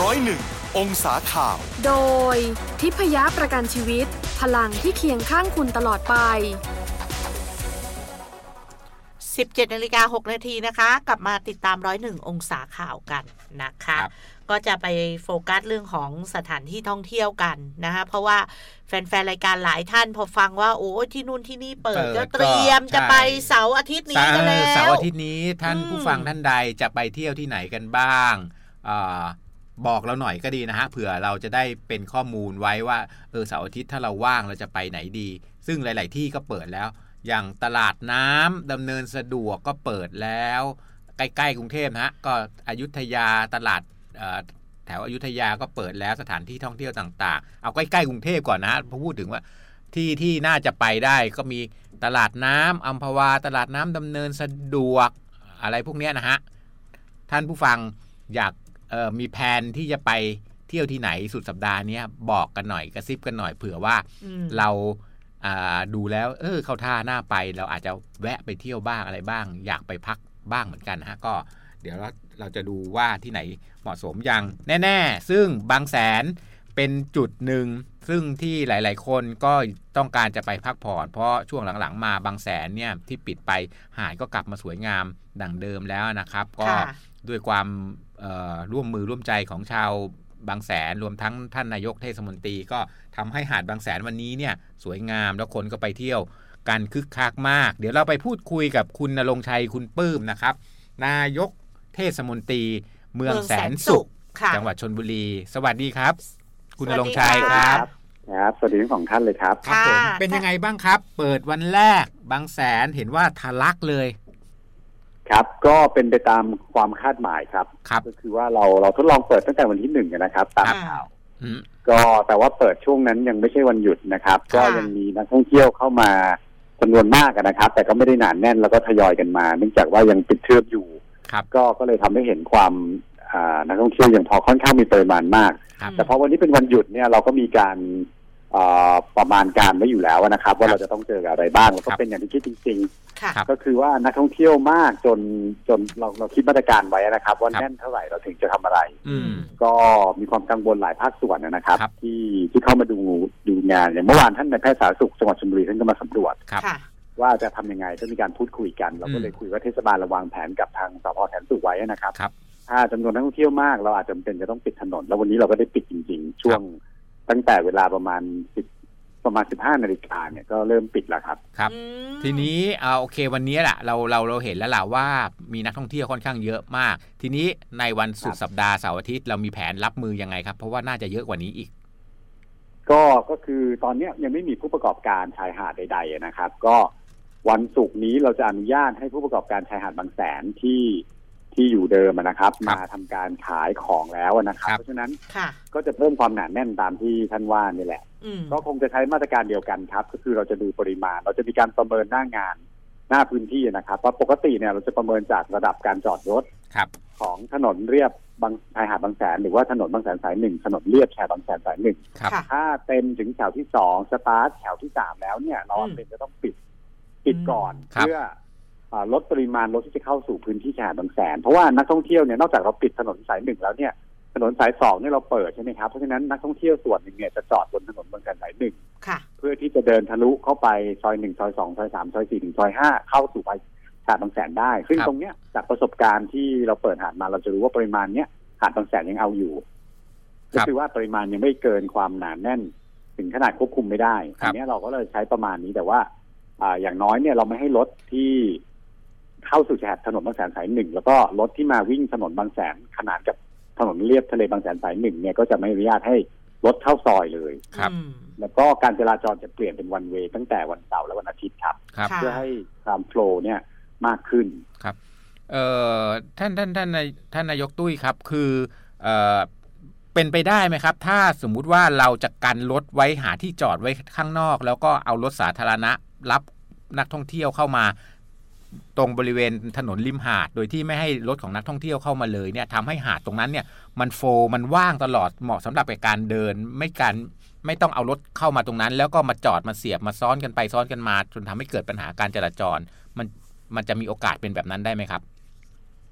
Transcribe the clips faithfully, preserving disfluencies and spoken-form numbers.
ร้อยหนึ่งองศาข่าวโดยทิพยประกันชีวิตพลังที่เคียงข้างคุณตลอดไปสิบเจ็ดนาฬิกาหกนาทีนะคะกลับมาติดตามหนึ่งร้อยเอ็ดองศาข่าวกันนะคะก็จะไปโฟกัสเรื่องของสถานที่ท่องเที่ยวกันนะคะเพราะว่าแฟนๆรายการหลายท่านพอฟังว่าโอ้ที่นู่นที่นี่เปิดก็เตรียมจะไปเสาร์อาทิตย์นี้กันแล้วเสาร์อาทิตย์นี้ท่านผู้ฟังท่านใดจะไปเที่ยวที่ไหนกันบ้างบอกเราหน่อยก็ดีนะฮะเผื่อเราจะได้เป็นข้อมูลไว้ว่าเออเสาร์อาทิตย์ถ้าเราว่างเราจะไปไหนดีซึ่งหลายๆที่ก็เปิดแล้วอย่างตลาดน้ำดำเนินสะดวกก็เปิดแล้วใกล้ๆกรุงเทพนะฮะก็อยุธยาตลาดแถวอยุธยาก็เปิดแล้วสถานที่ท่องเที่ยวต่างๆเอาใกล้ๆกรุงเทพก่อนนะพอพูดถึงว่าที่ที่น่าจะไปได้ก็มีตลาดน้ำอัมพวาตลาดน้ำดำเนินสะดวกอะไรพวกนี้นะฮะท่านผู้ฟังอยากเอ่อมีแผนที่จะไปเที่ยวที่ไหนสุดสัปดาห์นี้บอกกันหน่อยกระซิบกันหน่อยเผื่อว่าเราดูแล้วเออเข้าท่าหน้าไปเราอาจจะแวะไปเที่ยวบ้างอะไรบ้างอยากไปพักบ้างเหมือนกันนะฮะก็เดี๋ยวเราเราจะดูว่าที่ไหนเหมาะสมอย่างแน่ๆซึ่งบางแสนเป็นจุดหนึ่งซึ่งที่หลายๆคนก็ต้องการจะไปพักผ่อนเพราะช่วงหลังๆมาบางแสนเนี่ยที่ปิดไปหาดก็กลับมาสวยงามดังเดิมแล้วนะครับก็ด้วยความร่วมมือร่วมใจของชาวบางแสนรวมทั้งท่านนายกเทศมนตรีก็ทำให้หาดบางแสนวันนี้เนี่ยสวยงามแล้วคนก็ไปเที่ยวกันคึกคักมากเดี๋ยวเราไปพูดคุยกับคุณณรงค์ชัยคุณปื้มนะครับนายกเทศมนตรีเมืองแสนสุขจังหวัดชลบุรีสวัสดีครับคุณณรงค์ชัยครับครับสวัสดีทั้งสองท่านเลยครับครับผมเป็นยังไงบ้างครับเปิดวันแรกบางแสนเห็นว่าทะลักเลยครับก็เป็นไปตามความคาดหมายครับก็คือว่าเราเราทดลองเปิดตั้งแต่วันที่หนึ่งนะครับตามข่าวก็แต่ว่าเปิดช่วงนั้นยังไม่ใช่วันหยุดนะครับก็ยังมีนักท่องเที่ยวเข้ามาจำนวนมากนะครับแต่ก็ไม่ได้หนาแน่นแล้วก็ทยอยกันมาเนื่องจากว่ายังปิดเทอมอยู่ก็ก็เลยทำให้เห็นความนักท่องเที่ยวยังพอค่อนข้างมีปริมาณมากแต่พอวันนี้เป็นวันหยุดเนี่ยเราก็มีการประมาณการไว้อยู่แล้วนะครับว่าเราจะต้องเจออะไรบ้างแล้วก็เป็นอย่างที่คิดจริงๆก็คือว่านักท่องเที่ยวมากจนจนเราเราคิดมาตรการไว้นะครับว่าแน่นเท่าไหร่เราถึงจะทำอะไรก็มีความกังวลหลายภาคส่วนนะครับที่ที่เข้ามาดูดูงานอย่างเมื่อวานท่านนายแพทย์สาธารณสุขจังหวัดชลบุรีท่านก็มาสำรวจว่าจะทำยังไงก็มีการพูดคุยกันเราก็เลยคุยว่าเทศบาลระวางแผนกับทางสภ.แสนสุขไว้นะครับถ้าจำนวนนักท่องเที่ยวมากเราอาจจะเป็นจะต้องปิดถนนแล้ววันนี้เราก็ได้ปิดจริงๆช่วงตั้งแต่เวลาประมาณสิบประมาณสิบห้านาฬิกาเนี่ยก็เริ่มปิดแล้วครับครับทีนี้เอาโอเควันนี้แหละเราเราเราเห็นแล้วล่ะว่ามีนักท่องเที่ยวค่อนข้างเยอะมากทีนี้ในวันสุดสัปดาห์เสาร์อาทิตย์เรามีแผนรับมือยังไงครับเพราะว่าน่าจะเยอะกว่านี้อีกก็ก็คือตอนนี้ยังไม่มีผู้ประกอบการชายหาดใดๆนะครับก็วันศุกร์นี้เราจะอนุญาตให้ผู้ประกอบการชายหาดบางแสนที่ที่อยู่เดิมนะครับมาทำการขายของแล้วนะครับเพราะฉะนั้นก็จะเพิ่มความหนาแน่นตามที่ท่านว่านี่แหละก็คงจะใช้มาตรการเดียวกันครับก็คือเราจะดูปริมาณเราจะมีการประเมินหน้างานหน้าพื้นที่นะครับเพราะปกติเนี่ยเราจะประเมินจากระดับการจอดรถของถนนเรียบบางชายหาดบางแสนหรือว่าถนนบางแสนสายหนึ่งถนนเลียบชายบางแสนสายหนึ่งถ้าเต็มถึงแถวที่สองสตาร์ทแถวที่สามแล้วเนี่ยเราเป็นจะต้องปิดปิดก่อนเพื่อลดปริมาณรถที่จะเข้าสู่พื้นที่ชายหาดบางแสนเพราะว่านักท่องเที่ยวเนี่ยนอกจากเราปิดถนนสายหนึ่งแล้วเนี่ยถนนสายสองเนี่ยเราเปิดใช่ไหมครับเพราะฉะนั้นนักท่องเที่ยวส่วนหนึ่งเนี่ยจะจอดบนถนนบางแสนสายหนึ่งเพื่อที่จะเดินทะลุเข้าไปซอยหนึ่งซอยสองซอยสามซอยสี่ถึงซอยห้าเข้าสู่หาดบางแสนได้ซึ่งตรงเนี้ยจากประสบการณ์ที่เราเปิดหาดมาเราจะรู้ว่าปริมาณเนี้ยหาดบางแสนยังเอาอยู่ก็คือว่าปริมาณยังไม่เกินความหนาแน่นถึงขนาดควบคุมไม่ได้อันนี้เราก็เลยใช้ประมาณนี้แต่ว่าอ่าอย่างน้อยเนี่ยเราไม่ให้รถที่เข้าสู่ชายหาดถนนบางแสนสายหนึ่งแล้วก็รถที่มาวิ่งถนนบางแสนขนานกับถนนเลียบทะเลบางแสนสายหนึ่งเนี่ยก็จะไม่อนุญาตให้รถเข้าซอยเลยครับแล้วก็การจราจรจะเปลี่ยนเป็นวันเวย์ตั้งแต่วันเสาร์และวันอาทิตย์ครับเพื่อให้ความโฟลว์เนี่ยมากขึ้นครับเอ่อท่านท่านท่านท่านนายกตุ้ยครับคือเอ่อเป็นไปได้ไหมครับถ้าสมมุติว่าเราจะกันรถไว้หาที่จอดไว้ข้างนอกแล้วก็เอารถสาธารณะรับนักท่องเที่ยวเข้ามาตรงบริเวณถนนริมหาดโดยที่ไม่ให้รถของนักท่องเที่ยวเข้ามาเลยเนี่ยทำให้หาดตรงนั้นเนี่ยมันโฟล์มันว่างตลอดเหมาะสำหรับการเดินไม่การไม่ต้องเอารถเข้ามาตรงนั้นแล้วก็มาจอดมาเสียบมาซ้อนกันไปซ้อนกันมาจนทำให้เกิดปัญหาการจราจรมันมันจะมีโอกาสเป็นแบบนั้นได้ไหมครับ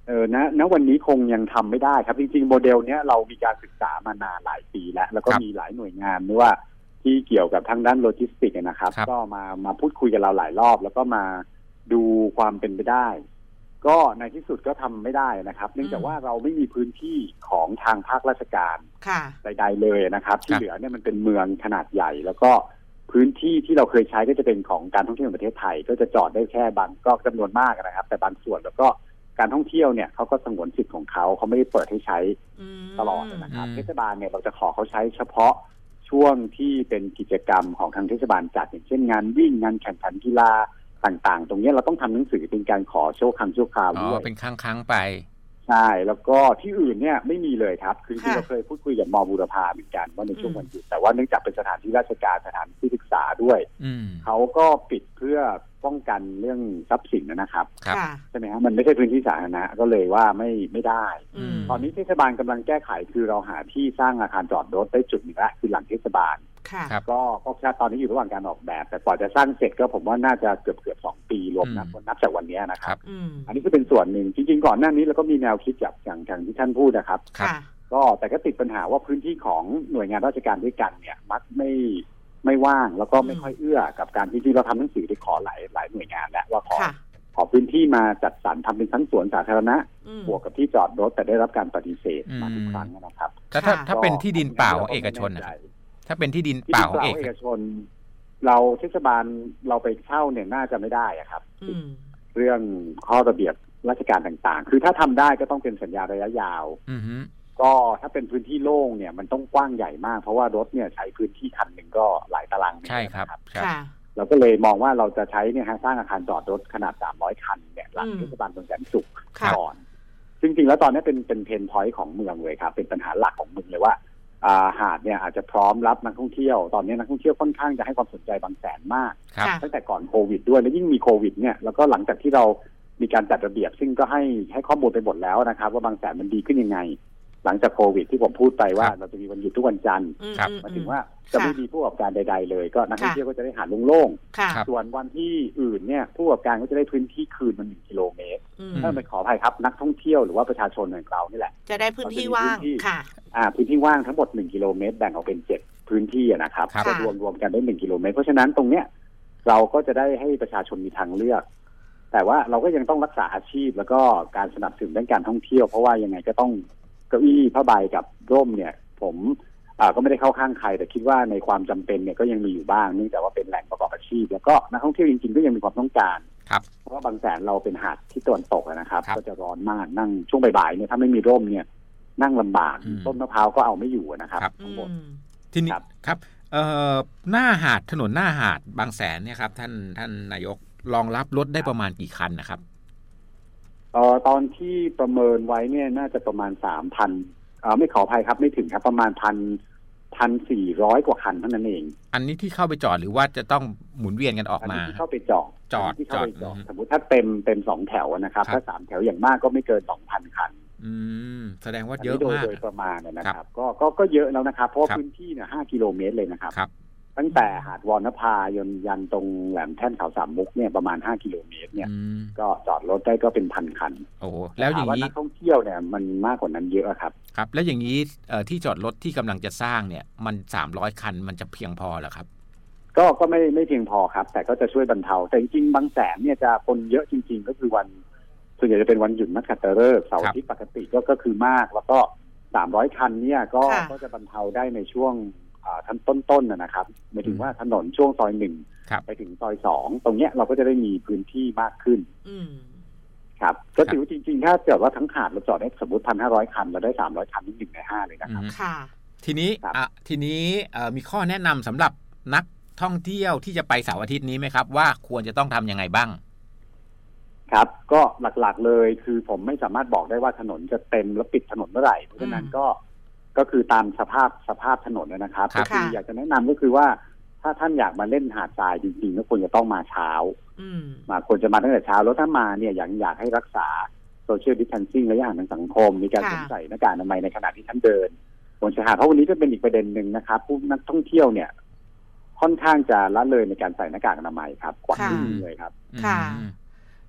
เออนะณวันนี้คงยังทำไม่ได้ครับจริงๆโมเดลเนี้ยเรามีการศึกษามานานหลายปีแล้วแล้วก็มีหลายหน่วยงานไม่ว่าที่เกี่ยวกับทางด้านโลจิสติกส์นะครับก็มามาพูดคุยกับเราหลายรอบแล้วก็มาดูความเป็นไปได้ก็ในที่สุดก็ทำไม่ได้นะครับเนื่องจากว่าเราไม่มีพื้นที่ของทางภาคราชการใดๆเลยนะครับที่เหลือเนี่ยมันเป็นเมืองขนาดใหญ่แล้วก็พื้นที่ที่เราเคยใช้ก็จะเป็นของการท่องเที่ยวแห่งประเทศไทยก็จะจอดได้แค่บางก็จำนวนมากนะครับแต่บางส่วนแล้วก็การท่องเที่ยวเนี่ยเขาก็สงวนสิทธิ์ของเขาเขาไม่ได้เปิดให้ใช้ตลอดนะครับเทศบาลเนี่ยเราจะขอเขาใช้เฉพาะช่วงที่เป็นกิจกรรมของทางเทศบาลจัดอย่างเช่นงานวิ่งงานแข่งขันกีฬาต่างๆตรงนี้เราต้องทำหนังสือเป็นการขอชั่วครั้งชั่วคราวด้วยเป็นครั้งๆไปใช่แล้วก็ที่อื่นเนี่ยไม่มีเลยครับคือที่เราเคยพูดคุยกับมอบูรพาเหมือนกันว่าในช่วงวันหยุดแต่ว่าเนื่องจากเป็นสถานที่ราชการสถานที่ศึกษาด้วยเขาก็ปิดเพื่อป้องกันเรื่องทรัพย์สินนะครับใช่ไหมฮะมันไม่ใช่พื้นที่สาธารณะก็เลยว่าไม่ไม่ได้ตอนนี้เทศบาลกำลังแก้ไขคือเราหาที่สร้างอาคารจอดรถได้จุดหนึ่งละคือหลังเทศบาลก็ก็แค่ตอนนี้อยู่ระหว่างการออกแบบแต่กว่าจะสร้างเสร็จก็ผมว่าน่าจะเกือบเกือบสองปีรวมนับนับจากวันนี้นะครับอันนี้ก็เป็นส่วนหนึ่งจริงๆก่อนหน้านี้เราก็มีแนวคิดจากอย่างอย่างที่ท่านพูดนะครับก็แต่ก็ติดปัญหาว่าพื้นที่ของหน่วยงานราชการด้วยกันเนี่ยมักไม่ไม่ว่างแล้วก็ไม่ค่อยเอื้อกับการที่เราทำหนังสือไปขอหลายหลายหน่วยงานแล้วว่าขอขอพื้นที่มาจัดสรรทำเป็นทั้งสวนสาธารณะบวกกับที่จอดรถแต่ได้รับการปฏิเสธมาทุกครั้งนะครับถ้าถ้าถ้าเป็นที่ดินเปล่าของเอกชนนะถ้าเป็นที่ดินเปล่าของเอกชนเราเทศบาลเราไปเช่าเนี่ยน่าจะไม่ได้อะครับเรื่องข้อระเบียบราชการต่างๆคือถ้าทำได้ก็ต้องเป็นสัญญาระยะยาวก็ถ้าเป็นพื้นที่โล่งเนี่ยมันต้องกว้างใหญ่มากเพราะว่ารถเนี่ยใช้พื้นที่คันหนึ่งก็หลายตารางเมตรใช่ครับเราก็เลยมองว่าเราจะใช้เนี่ยฮะสร้างอาคารจอดรถขนาดสามร้อยคันเนี่ยหลังเทศบาลเมืองแสนสุขก่อนจริงๆแล้วตอนนี้เป็นเป็นเพนพอยต์ของเมืองเลยครับเป็นปัญหาหลักของเมืองเลยว่าหาดเนี่ยอาจจะพร้อมรับนักท่องเที่ยวตอนนี้นักท่องเที่ยวค่อนข้างจะให้ความสนใจบางแสนมากตั้งแต่ก่อนโควิดด้วยแล้วยิ่งมีโควิดเนี่ยแล้วก็หลังจากที่เรามีการจัดระเบียบซึ่งก็ให้ให้ข้อมูลไปหมดแล้วนะครับว่าบางแสนมันดีขึ้นยังไงหลังจากโควิดที่ผมพูดไปว่าเราจะมีวันหยุดทุกวันจันทร์หมายถึงว่าจะไม่มีผู้ประกอบการใดๆเลยก็นักท่องเที่ยวก็จะได้หาดโล่งๆส่วนวันที่อื่นเนี่ยผู้ประกอบการก็จะได้พื้นที่คืนมันหนึ่งกิโลเมตรถ้าไม่ขออภัยครับนักท่องเที่ยวหรือว่าประชาชนของเรานี่แหละจะได้พื้นที่ว่างค่ะอ่าพื้นที่ว่างทั้งหมดหนึ่งกิโลเมตรแบ่งออกเป็นเจ็ดพื้นที่นะครับจะรวมรวมกันได้หนึ่งกิโลเมตรเพราะฉะนั้นตรงเนี้ยเราก็จะได้ให้ประชาชนมีทางเลือกแต่ว่าเราก็ยังต้องรักษาอาชีพแล้วก็การสนับสนุนด้านการท่องเที่ยวเพราะว่ายังไงก็ต้องเก้าอี้ผ้าใบกับร่มเนี่ยผมก็ไม่ได้เข้าข้างใครแต่คิดว่าในความจำเป็นเนี่ยก็ยังมีอยู่บ้างเนื่องจากว่าเป็นแหล่งประกอบอาชีพแล้วก็นักท่องเที่ยวจริงๆก็ยังมีความต้องการเพราะว่าบางแสนเราเป็นหาดที่ตะวันตกนะครับก็จะร้อนมากนั่งช่วงบ่ายๆเนี่ยถ้าไม่มีร่มเนี่ยนั่งลำบากต้นมะพร้าวก็เอาไม่อยู่นะครับข้างบนทีนี้ครับหน้าหาดถนนหน้าหาดบางแสนเนี่ยครับท่านท่านนายกรองรับรถได้ประมาณกี่คันนะครับเอ่อตอนที่ประเมินไว้เนี่ยน่าจะประมาณ สามพัน เอ่อไม่ขออภัยครับไม่ถึงครับประมาณ หนึ่งพัน หนึ่งพันสี่ร้อย กว่าคันเท่านั้นเองอันนี้ที่เข้าไปจอดหรือว่าจะต้องหมุนเวียนกันออกมาที่เข้าไปจอดจอดที่เข้าไปจอดสมมุติถ้าเต็มเต็มสองแถวนะครับถ้าสามแถวอย่างมากก็ไม่เกิน สองพัน คันอืมแสดงว่าเยอะมากโดยประมาณนะครับก็ก็ก็เยอะแล้วนะครับเพราะพื้นที่เนี่ยห้ากิโลเมตรเลยนะครับตั้งแต่หาดวรรณภายนยันตรงแหลมแท่นเขาสามมุกเนี่ยประมาณห้ากิโลเมตรเนี่ยก็จอดรถได้ก็เป็นพันคันโอ้แล้วอย่างนี้นักท่องเที่ยวเนี่ยมันมากกว่านั้นเยอะครับครับแล้วอย่างนี้ที่จอดรถที่กำลังจะสร้างเนี่ยมันสามร้อยคันมันจะเพียงพอเหรอครับก็ก็ไม่ไม่เพียงพอครับแต่ก็จะช่วยบรรเทาแต่จริงๆบางแสนเนี่ยจะคนเยอะจริงๆก็คือวันส่วนใหญ่จะเป็นวันหยุดนักขัตฤกษ์เสาร์อาทิตย์ปกติก็ก็คือมากแล้วก็สามร้อยคันเนี่ยก็ก็จะบรรเทาได้ในช่วงทั้งต้นๆนะครับหมายถึงว่าถนนช่วงซอยหนึ่งไปถึงซอยสองตรงเนี้ยเราก็จะได้มีพื้นที่มากขึ้นครับก็ถือว่าจริงๆถ้าเกิดว่าทั้งหาดเราจอดได้สมมติพันห้าร้อยคันเราได้สามร้อยคันนี่หนึ่งในห้าเลยนะครับค่ะทีนี้อ่ะทีนี้มีข้อแนะนำสำหรับนักท่องเที่ยวที่จะไปเสาร์อาทิตย์นี้ไหมครับว่าควรจะต้องทำยังไงบ้างครับก็หลักๆเลยคือผมไม่สามารถบอกได้ว่าถนนจะเต็มแล้วปิดถนนเมื่อไหร่เพราะฉะนั้นก็ก็คือตามสภาพสภาพถนนนะครับก็คืออยากจะแนะนำก็คือว่าถ้าท่านอยากมาเล่นหาดทรายจริงๆก็ควรจะต้องมาเช้ามาควรจะมาตั้งแต่เช้าแล้วถ้ามาเนี่ยอยากอยากให้รักษาโซเชียลดิสแทนซิ่งระยะห่างทางสังคมมีการสวมใส่หน้ากากอนามัยในขณะที่ท่านเดินบนชายหาดเพราะวันนี้ก็เป็นอีกประเด็นหนึ่งนะครับผู้นักท่องเที่ยวเนี่ยค่อนข้างจะละเลยในการใส่หน้ากากอนามัยครับกว่าที่เลยครับค่ะ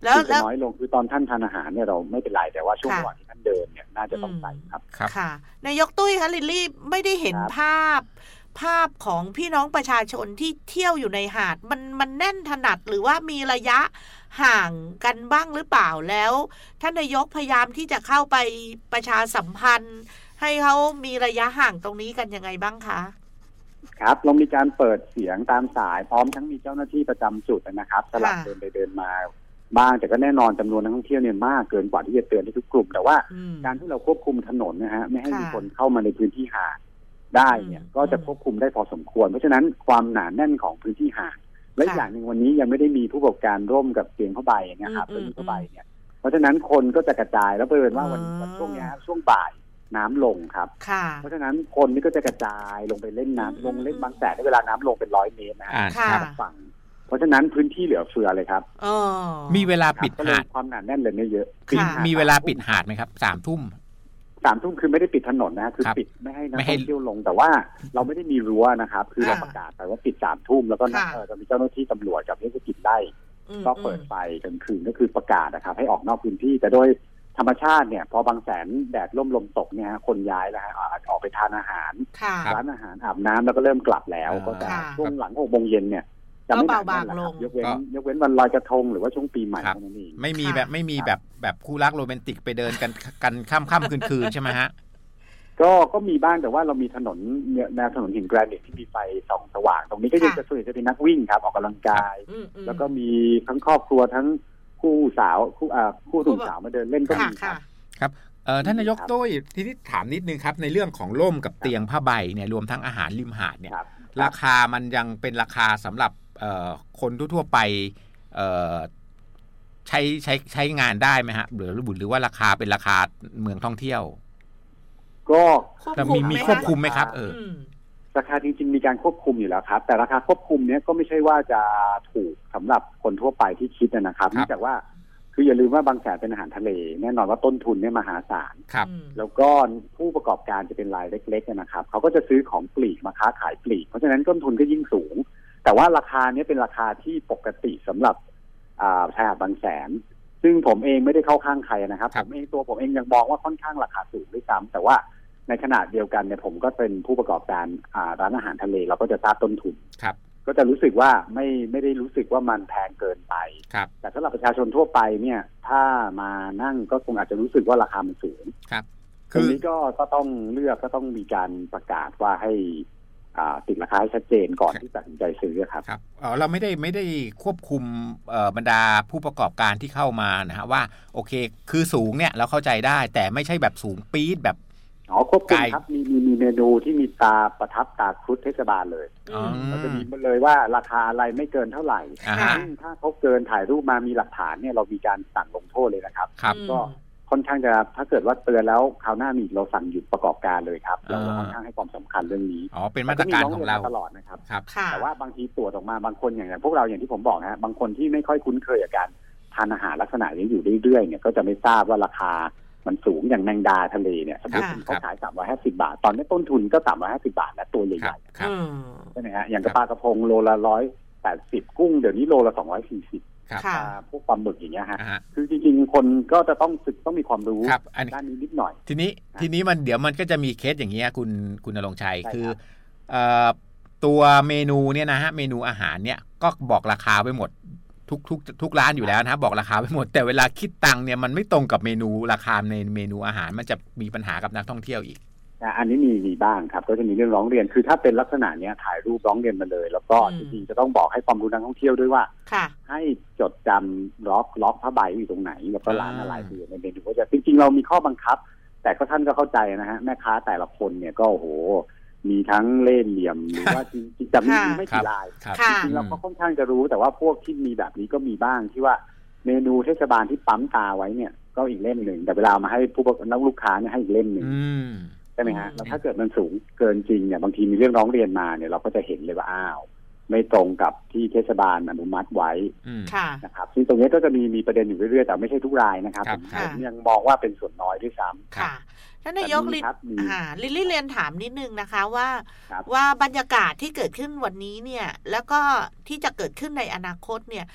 แล้วจะน้อยลงคือตอนท่านทานอาหารเนี่ยเราไม่เป็นไรแต่ว่าช่วงระหว่างที่ท่านเดินเนี่ยน่าจะต้องใส่ครับค่ะนายกตุ้ยคะลิลลี่ไม่ได้เห็นภาพภาพของพี่น้องประชาชนที่เที่ยวอยู่ในหาดมันมันแน่นถนัดหรือว่ามีระยะห่างกันบ้างหรือเปล่าแล้วท่านนายกพยายามที่จะเข้าไปประชาสัมพันธ์ให้เขามีระยะห่างตรงนี้กันยังไงบ้างคะครับเรามีการเปิดเสียงตามสายพร้อมทั้งมีเจ้าหน้าที่ประจำจุดนะครับสลับเดินไปเดินมาบ้างแต่ก็แน่นอนจำนวนนักท่องเที่ยวเนี่ยมากเกินกว่าที่จะเตือนให้ทุกกลุ่มแต่ว่าการที่เราควบคุมถนนนะฮะไม่ให้มีคนเข้ามาในพื้นที่หาดได้เนี่ยก็จะควบคุมได้พอสมควรเพราะฉะนั้นความหนาแน่นของพื้นที่หาดและอย่างหนึ่งวันนี้ยังไม่ได้มีผู้ประกอบการร่วมกับเตียงผ้าใบนะครับเป็นผ้าใบเนี่ยเพราะฉะนั้นคนก็จะกระจายแล้วเผอิญว่าวันวันช่วงนี้ช่วงบ่ายน้ำลงครับเพราะฉะนั้นคนนี่ก็จะกระจายลงไปเล่นน้ำลงเล่นบางแสนในเวลาน้ำลงเป็นร้อยเมตรนะครัฝั่งเพราะฉะนั้นพื้นที่เหลือเฟือเลยครับมีเวลาปิดหาดความหนาแน่นเลยไม่เยอะมีเวลาปิดหาดไหมครับสามทุ่มสามทุ่มคือไม่ได้ปิดถนนนะคือปิดไม่ให้นักท่องเที่ยวลงแต่ว่าเราไม่ได้มีรั้วนะครับคือเราประกาศไปว่าปิดสามทุ่มแล้วก็จะมีเจ้าหน้าที่ตำรวจกับเทศกิจไล่ก็เปิดไฟกลางคืนก็คือประกาศนะครับให้ออกนอกพื้นที่แต่โดยธรรมชาติเนี่ยพอบางแสนแดดร่มลมตกเนี่ยคนย้ายแล้วฮะออกไปทานอาหารร้านอาหารอาบน้ำแล้วก็เริ่มกลับแล้วก็จะช่วงหลังหกโมงเย็นเนี่ยจะไม่หนาแน่นแล้วยกเว้นยกเว้นวันลอยกระทงหรือว่าช่วงปีใหม่เท่านั้นเองไม่มีแบบไม่มีแบบแบบคู่รักโรแมนติกไปเดินกันกันค่ำค่ำคืนคืนใช่ไหมฮะก็ก็มีบ้างแต่ว่าเรามีถนนแนวถนนหินแกรนิตที่มีไฟส่องสว่างตรงนี้ก็ยังจะส่วนใหญ่จะเป็นนักวิ่งครับออกกำลังกายแล้วก็มีทั้งครอบครัวทั้งคู่สาวคู่อ่าคู่หนุ่มสาวมาเดินเล่นก็มีครับครับเอ่อท่านนายกตุ้ยทีนี้ถามนิดนึงครับในเรื่องของร่มกับเตียงผ้าใบเนี่ยรวมทั้งอาหารริมหาดเนี่ยราคามันยังเป็นราคาสำหรับเอ่อคนทั่วๆไปเอ่อใช้ใช้ใช้งานได้ไหมฮะหรือหรือว่าราคาเป็นราคาเมืองท่องเที่ยวก็มีมีควบคุมไหมครับเออราคาจริงๆมีการควบคุมอยู่แล้วครับแต่ราคาควบคุมเนี้ยก็ไม่ใช่ว่าจะถูกสำหรับคนทั่วไปที่คิดนะครับเนื่องจากว่าคืออย่าลืมว่าบางแสนเป็นอาหารทะเลแน่นอนว่าต้นทุนเนี่ยมหาศาลแล้วก็ผู้ประกอบการจะเป็นรายเล็กๆนะครับเขาก็จะซื้อของปลีกมาค้าขายปลีกเพราะฉะนั้นต้นทุนก็ยิ่งสูงแต่ว่าราคานี้เป็นราคาที่ปกติสำหรับชายหาดบางแสนซึ่งผมเองไม่ได้เข้าข้างใครนะครับผมเองตัวผมเองยังมองว่าค่อนข้างราคาสูงด้วยซ้ำแต่ว่าในขณะเดียวกันเนี่ยผมก็เป็นผู้ประกอบการร้านอาหารทะเลเราก็จะทราบต้นทุนก็จะรู้สึกว่าไม่ไม่ได้รู้สึกว่ามันแพงเกินไปแต่สำหรับประชาชนทั่วไปเนี่ยถ้ามานั่งก็คงอาจจะรู้สึกว่าราคามันสูงตรงนี้ก็ก็ต้องเลือกก็ต้องมีการประกาศว่าให้ติดราคาให้ชัดเจนก่อนที่ตัดสินใจซื้อครับครับอ๋อเราไม่ได้ไม่ได้ควบคุมบรรดาผู้ประกอบการที่เข้ามานะฮะว่าโอเคคือสูงเนี่ยเราเข้าใจได้แต่ไม่ใช่แบบสูงปี๊ดแบบอ๋อควบคุมครับมีมีมีเมนูที่มีตาประทับตาครุฑเทศบาลเลยเราจะมีมาเลยว่าราคาอะไรไม่เกินเท่าไหร่ถ้าเขาเกินถ่ายรูปมามีหลักฐานเนี่ยเรามีการสั่งลงโทษเลยนะครับก็ค่อนข้างจะถ้าเกิดว่าเตือนแล้วคราวหน้ามีเราสั่งหยุดประกอบการเลยครับเราค่อนข้างให้ความสำคัญเรื่องนี้อ๋อเป็นมาตรการของเราตลอดนะครับแต่ว่าบางทีตรวจออกมาบางคนอย่างพวกเราอย่างที่ผมบอกนะบางคนที่ไม่ค่อยคุ้นเคยกับการทานอาหารลักษณะนี้อยู่เรื่อยๆเนี่ยก็จะไม่ทราบว่าราคามันสูงอย่างแมงดาทะเลเนี่ยสมมติเขาขายสามร้อยห้าสิบบาทตอนนี้ต้นทุนก็สามร้อยห้าสิบาทและตัวใหญ่ๆใช่ไหมฮะอย่างกระปากระพงโลละร้อยแปดสิบกุ้งเดี๋ยวนี้โลละสองร้อยสี่สิบพวกปลาหมึกอย่างเงี้ยฮะคือจริงๆคนก็จะต้องศึกต้องมีความรู้ด้านนี้นิดหน่อยทีนี้ทีนี้มันเดี๋ยวมันก็จะมีเคสอย่างเงี้ยคุณคุณณรงค์ชัยคือตัวเมนูเนี่ยนะฮะเมนูอาหารเนี่ยก็บอกราคาไปหมดทุกทุกทุกร้านอยู่แล้วนะครับบอกราคาไปหมดแต่เวลาคิดตังค์เนี่ยมันไม่ตรงกับเมนูราคาในเมนูอาหารมันจะมีปัญหากับนักท่องเที่ยวอีกอันนี้มีมีบ้างครับก็จะมีเรื่องร้องเรียนคือถ้าเป็นลักษณะเนี้ยถ่ายรูปร้องเรียนมาเลยแล้วก็จริงๆจะต้องบอกให้ความรู้นักท่องเที่ยวด้วยว่าให้จดจำล็อกล็อกผ้าใบอยู่ตรงไหนแล้วก็ร้านอะไรอยู่ในเมนูก็จะจริงๆเรามีข้อบังคับแต่ก็ท่านก็เข้าใจนะฮะแม่ค้าแต่ละคนเนี่ยก็โอ้โหมีทั้งเล่ห์เหลี่ยมหรือว่าจริงๆจะมีไม่กี่รายจริงๆเราก็ค่อนข้างจะรู้แต่ว่าพวกที่มีแบบนี้ก็มีบ้างที่ว่าเมนูเทศบาลที่ปั๊มตาไว้เนี่ยก็อีกเล่มหนึ่งแต่เวลามาให้ผู้นักลูกค้าเนี่ยให้อีกเล่มหนึ่งใช่ไหมฮะแล้วถ้าเกิดมันสูงเกินจริงเนี่ยบางทีมีเรื่องร้องเรียนมาเนี่ยเราก็จะเห็นเลยว่าอ้าวไม่ตรงกับที่เทศบาลอนุมัติไว้นะครับซึ่งตรงนี้ก็จะมีมีประเด็นอยู่เรื่อยๆแต่ไม่ใช่ทุกรายนะครับผมยังมองว่าเป็นส่วนน้อยด้วยซ้ำค่ะท่านนายกลิลิลลี่เรียนถามนิดนึงนะคะว่าว่าบรรยากาศที่เกิดขึ้นวันนี้เนี่ยแล้วก็ที่จะเกิดขึ้นในอนาคตเนี่ย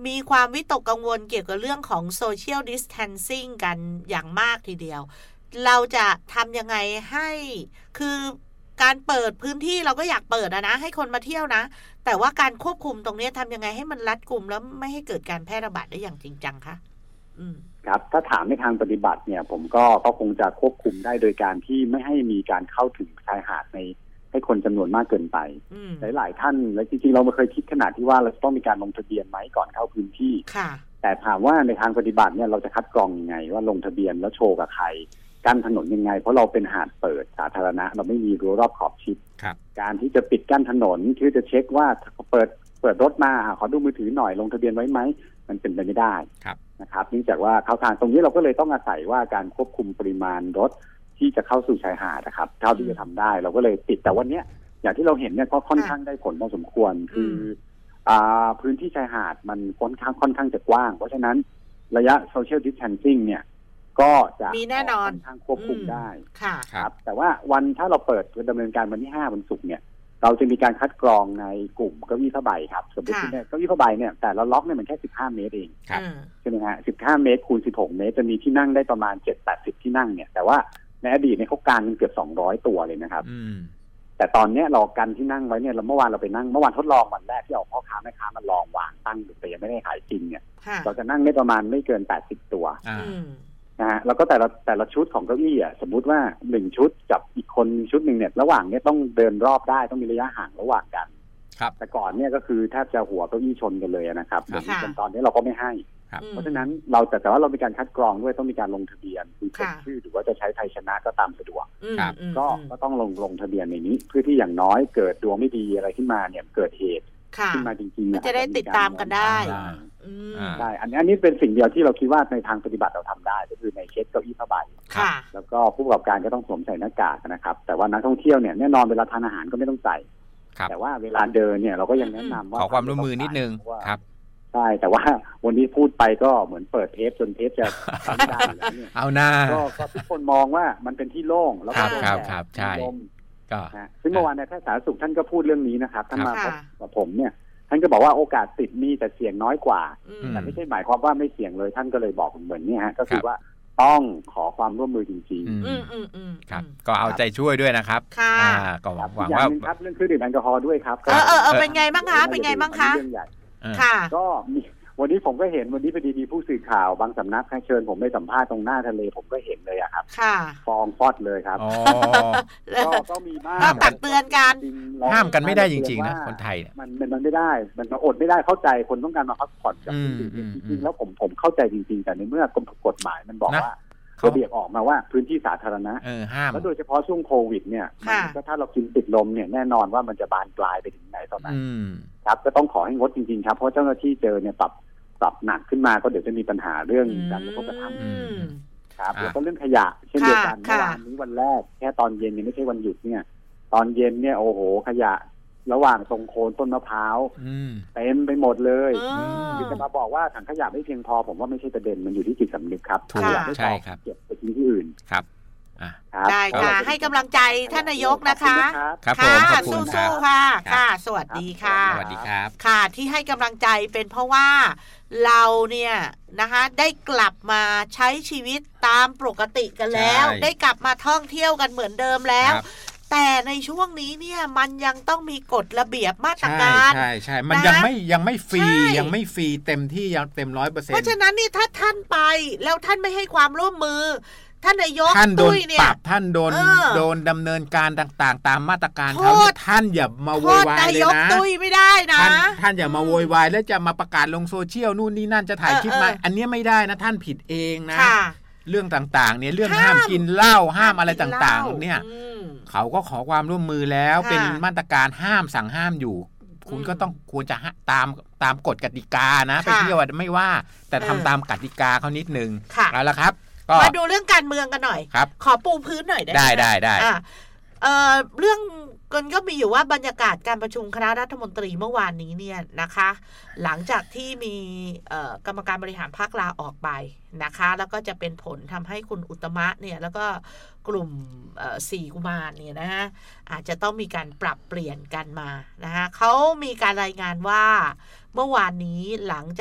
มีความวิตกกังวลเกี่ยวกับเรื่องของ social distancing กันอย่างมากทีเดียวเราจะทำยังไงให้คือการเปิดพื้นที่เราก็อยากเปิดนะให้คนมาเที่ยวนะแต่ว่าการควบคุมตรงนี้ทำยังไงให้มันรัดกุมแล้วไม่ให้เกิดการแพร่ระบาดได้อย่างจริงจังคะอืมครับถ้าถามในทางปฏิบัติเนี่ยผมก็ก็คงจะควบคุมได้โดยการที่ไม่ให้มีการเข้าถึงชายหาดในให้คนจำนวนมากเกินไปหลายหลายท่านและจริงๆเราไม่เคยคิดขนาดที่ว่าเราจะต้องมีการลงทะเบียนไหมก่อนเข้าพื้นที่แต่ถามว่าในทางปฏิบัติเนี่ยเราจะคัดกรองยังไงว่าลงทะเบียนแล้วโชว์กับใครกั้นถนนยังไงเพราะเราเป็นหาดเปิดสาธารณะเราไม่มีรั้วรอบขอบชิดการที่จะปิดกั้นถนนที่จะเช็คว่าเปิดเปิดรถมาขอดูมือถือหน่อยลงทะเบียนไว้ไหมมันเป็นไปไม่ได้นะครับเนื่องจากว่าเข้าทางตรงนี้เราก็เลยต้องอาศัยว่าการควบคุมปริมาณรถที่จะเข้าสู่ชายหาดนะครับเท่าที่จะทำได้เราก็เลยติดแต่วันนี้อย่างที่เราเห็นเนี่ยก็ค่อนข้างได้ผลพอสมควรคืออ่าพื้นที่ชายหาดมันค่อนข้างค่อนข้างจะกว้างเพราะฉะนั้นระยะ social distancing เนี่ยก็จะมีแน่นอนค่อนข้างควบคุมได้ค่ะครับแต่ว่าวันถ้าเราเปิดดำเนินการวันที่ห้าวันศุกร์เนี่ยเราจะมีการคัดกรองในกลุ่มเก้าอี้ผ้าใบครับสมมติเนี่ยเก้าอี้ผ้าใบเนี่ยแต่ละล็อกเนี่ยมันแค่สิบห้าเมตรเองใช่ไหมฮะสิบห้าเมตรคูณสิบหกเมตรจะมีที่นั่งได้ประมาณเจ็ดแปดสิบที่นั่งเนี่ยแต่ว่าในอดีตเนี่ยเขาการกันเกือบสองร้อยตัวเลยนะครับแต่ตอนนี้เรากันที่นั่งไว้เนี่ยเราเมื่อวานเราไปนั่งเมื่อวานทดลองวันแรกที่เอาพ่อค้าแม่ค้ามาลองวางตั้งอยู่แต่ยังไม่ได้ขายจริงเนี่ยเราจะนั่งได้ประมาณไม่เกินแปดสิบตัวนะฮะแล้วก็แต่ละแต่ละชุดของเก้าอี้อ่ะสมมุติว่าหนึ่งชุดกับอีกคนชุดหนึ่งเนี่ยระหว่างเนี้ยต้องเดินรอบได้ต้องมีระยะห่างระหว่างกันครับแต่ก่อนเนี่ยก็คือแทบจะหัวเก้าอี้ชนกันเลยนะครับแต่ตอนนี้เราก็ไม่ให้เพราะฉะนั้นเราแต่แต่ว่าเรามีการคัดกรองด้วยต้องมีการลงทะเบียนคือเซ็นชื่อหรือว่าจะใช้ไทยชนะก็ตามสะดวกก็ก็ต้องลงลงทะเบียนในนี้เพื่อที่อย่างน้อยเกิดดวงไม่ดีอะไรขึ้นมาเนี่ยเกิดเหตุขึ้นมาจริงๆจะได้ติดตามกันได้ใช่อันนี้อันนี้เป็นสิ่งเดียวที่เราคิดว่าในทางปฏิบัติเราทำได้ก็คือในเคสเก้าอี้ผ้าใบแล้วก็ผู้ประกอบการก็ต้องสวมใส่หน้ากากนะครับแต่ว่านักท่องเที่ยวเนี่ยแน่นอนเวลาทานอาหารก็ไม่ต้องใส่แต่ว่าเวลาเดินเนี่ยเราก็ยังแนะนำว่าขอความร่วมมือนิดนึงครับใช่แต่ว่าวันนี้พูดไปก็เหมือนเปิดเทปจนเทปจะไม่ได้แล้วเนี่ยเอาหน้าก็ทุกคนมองว่ามันเป็นที่โล่งแล้วก็ครับครับใช่ก็ซึ่งเมื่อวานในแพทย์สาธารณสุขท่านก็พูดเรื่องนี้นะครับท่านมาพบกับผมเนี่ยท่านก็บอกว่าโอกาสติดมีแต่เสี่ยงน้อยกว่าแต่ไม่ใช่หมายความว่าไม่เสี่ยงเลยท่านก็เลยบอกเหมือนนี่ฮะก็คือว่าต้องขอความร่วมมือจริงๆครับก็เอาใจช่วยด้วยนะครับค่ะก็หวังว่าครับเรื่องเครื่องดื่มแอลกอฮอล์ด้วยครับเออเออเป็นไงบ้างคะเป็นไงบ้างคะค่ะก็มีวันนี้ผมก็เห็นวันนี้พอดีมีผู้สื่อข่าวบางสำนักให้เชิญผมไปสัมภาษณ์ตรงหน้าทะเลผมก็เห็นเลยอะครับฟองฟอดเลยครับก็ก็มีบ้างก็ตักเตือนกันห้ามกันไม่ได้จริงๆนะคนไทยมันมันไม่ได้มันอดไม่ได้เข้าใจคนต้องการมาพักผ่อนจากจริงๆแล้วผมผมเข้าใจจริงๆแต่ในเมื่อกรมกฎหมายมันบอกว่าระเบียบออกมาว่าพื้นที่สาธารณะแล้วโดยเฉพาะช่วงโควิดเนี่ยก็ถ้าเรากินติดลมเนี่ยแน่นอนว่ามันจะบานปลายไปถึงไหนตอนนั้นครับก็ต้องขอให้งดจริงๆครับเพราะเจ้าหน้าที่เจอเนี่ยปรับปรับหนักขึ้นมาก็เดี๋ยวจะมีปัญหาเรื่องการกระทบกระทั่งครับแล้วก็เรื่องขยะเช่นเดียวกันเมื่อวานนี้วันแรกแค่ตอนเย็นเนี่ยไม่ใช่วันหยุดเนี่ยตอนเย็นเนี่ยโอ้โหขยะระหว่างตรงโคนต้นมะพร้าวเต็มไปหมดเลยคือจะมาบอกว่าถังขยะไม่เพียงพอผมว่าไม่ใช่ประเด็นมันอยู่ที่จิตสำนึกครับถูกใช่ครับเก็บไปทิ้งที่อื่นครับได้ค่ะให้กำลังใจท่านนายกนะคะครับผมขอบคุณสู้ๆค่ะค่ะสวัสดีค่ะสวัสดีครับค่ะที่ให้กำลังใจเป็นเพราะว่าเราเนี่ยนะคะได้กลับมาใช้ชีวิตตามปกติกันแล้วได้กลับมาท่องเที่ยวกันเหมือนเดิมแล้วแต่ในช่วงนี้เนี่ยมันยังต้องมีกฎระเบียบมาตรการใช่ใช่มันยังไม่ยังไม่ฟรียังไม่ฟรีเต็มที่ยังเต็มร้อยเปอร์เซ็นต์เพราะฉะนั้นนี่ถ้าท่านไปแล้วท่านไม่ให้ความร่วมมือท่านนายกท่านโดนปรับท่านโดนโดนดำเนินการต่างๆตามมาตรการเขาท่านอย่ามาโวยวายเลยนะตุ้ยไม่ได้นะท่านท่านอย่ามาโวยวายแล้วจะมาประกาศลงโซเชียลนู่นนี่นั่นจะถ่ายคลิปมาอันนี้ไม่ได้นะท่านผิดเองนะเรื่องต่างๆเนี่ยเรื่องห้ามกินเหล้าห้ามอะไรต่างๆเนี่ยเขาก็ขอความร่วมมือแล้วเป็นมาตรการห้ามสั่งห้ามอยู่คุณก็ต้องควรจะตามตามกฎกติกานะไปเที่ยวไม่ว่าแต่ทำตามกติกาเขานิดนึงเอาละครับมาดูเรื่องการเมืองกันหน่อยขอปูพื้นหน่อยได้ไหมได้ได้ได้เอ่อเรื่องกันก็มีอยู่ว่าบรรยากาศการประชุมคณะรัฐมนตรีเมื่อวานนี้เนี่ยนะคะหลังจากที่มีกรรมการบริหารพรรคลาออกไปนะคะแล้วก็จะเป็นผลทำให้คุณอุตมะเนี่ยแล้วก็กลุ่มสี่กุมารเนี่ยนะฮะอาจจะต้องมีการปรับเปลี่ยนกันมานะคะเขามีการรายงานว่าเมื่อวานนี้หลังจาก